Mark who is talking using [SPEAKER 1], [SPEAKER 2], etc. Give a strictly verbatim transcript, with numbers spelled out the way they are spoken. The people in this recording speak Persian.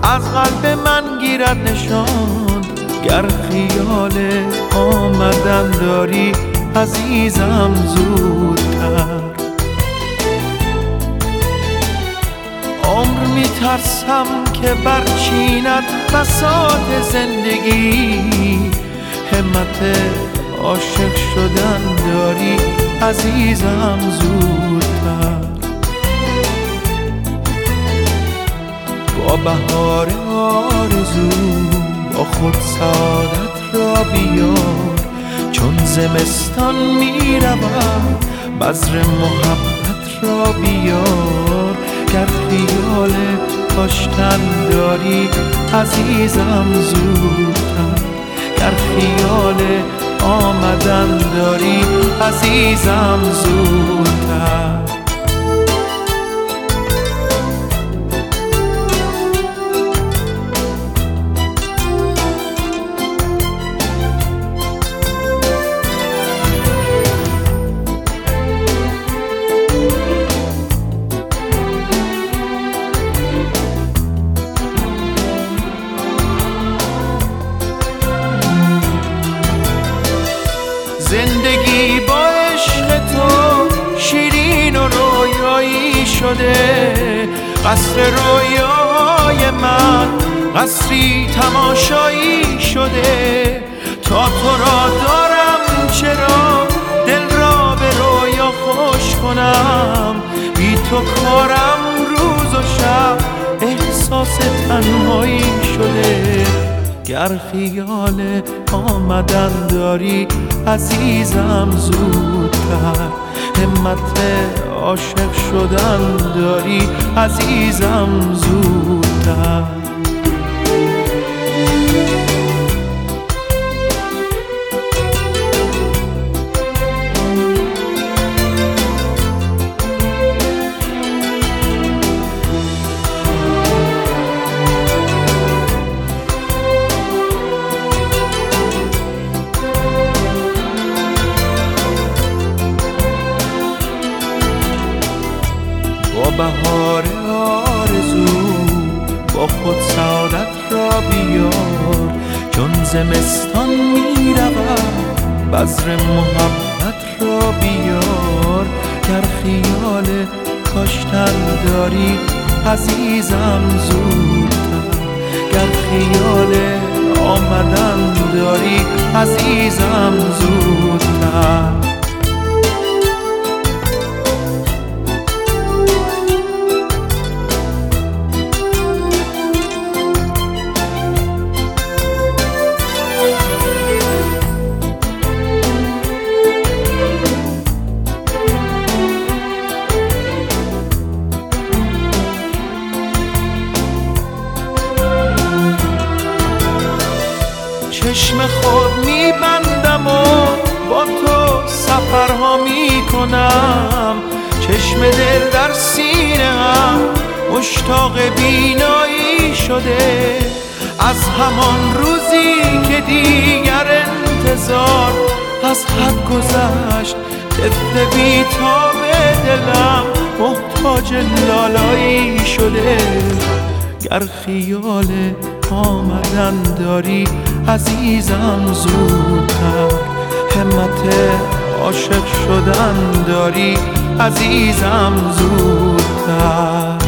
[SPEAKER 1] از قلب من گیرد نشان. گر خیال آمدن داری عزیزم زودتر. عمر میترسم که برچیند بساط زندگی. همت عاشق شدن داری عزیزم زودتر. با بهار آرزو با خود سعادت را بیار. چون زمستان می رود بذر محبت را بیار. گر خیال کاشتن داری عزیزم زودتر. گر خیال آمدن داری عزیزم زودتر. زندگی با عشق تو شیرین و رویایی شده. قصر رویای من قصری تماشایی شده. تا تو را دارم چرا دل را به رویا خوش کنم. بی تو کارم روز و شب احساس تنهایی شده. گر خیال آمدن داری عزیزم زودتر. همت عاشق شدن داری عزیزم زودتر. با بهار آرزو با خود سعادت را بیار. چون زمستان می رود بذر محبت را بیار. گر خیال کاشتن داری عزیزم زودتر. گر خیال آمدن داری عزیزم زودتر. چشم خود میبندم و با تو سفرها میکنم. چشم دل در سینه هم مشتاق بینایی شده. از همان روزی که دیگر انتظار از حد گذشت. طفل بی‌تاب دلم محتاج لالایی شده. گر خیال آمدن داری عزیزم زودتر. همت عاشق شدن داری عزیزم زودتر.